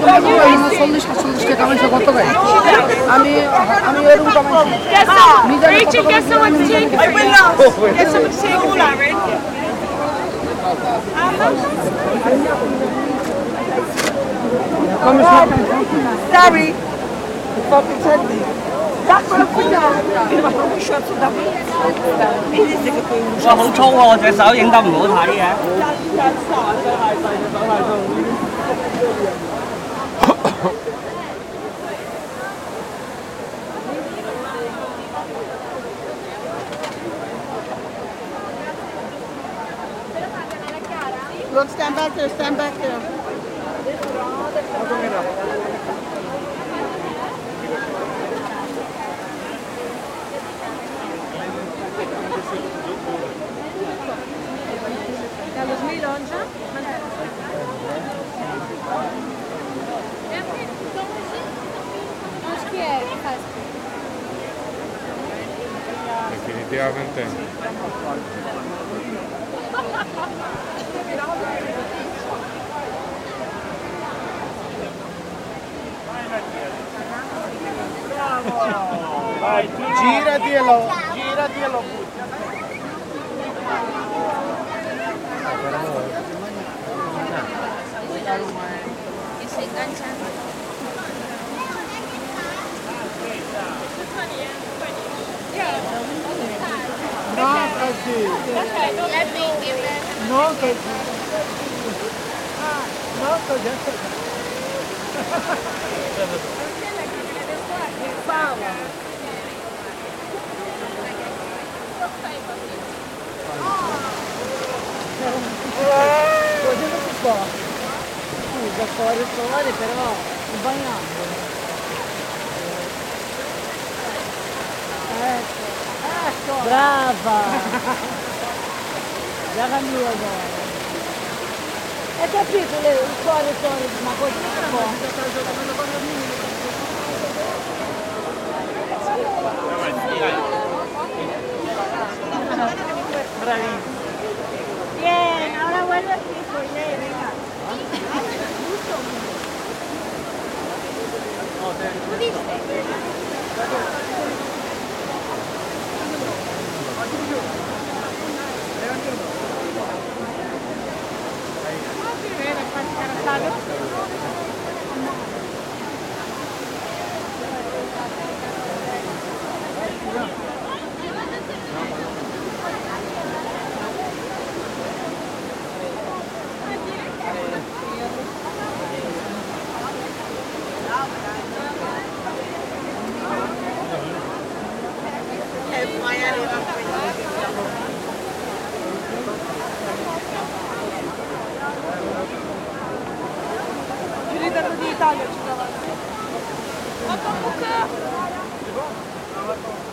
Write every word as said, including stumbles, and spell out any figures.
চল্লিশ পঁয়তাল্লিশ টাকা কামাইছে কত ভাই আমি আমি এরকম কামাইছি Sorry. Fucking Sunday. That's what I'm doing. 哇，好粗喎！隻手影得唔好睇嘅。 Look, stand back there, stand back there. Del dos mil onze? Doncs qui è che fa Definitivamente. Giratielo, giratielo. che si engancha? No, così. Let me give it. No, così. Ah, no, così. Così non si può. Scusa, fuori fuori, però sbagliando. Ecco, ecco. Brava. Brava mia amore. Hai capito le fuori fuori, ma così non si può. Bravissimo. Bien, ahora vuelve aquí, soy ley, venga. E poi arriva il ritorno di Italia ci trova. Ma comunque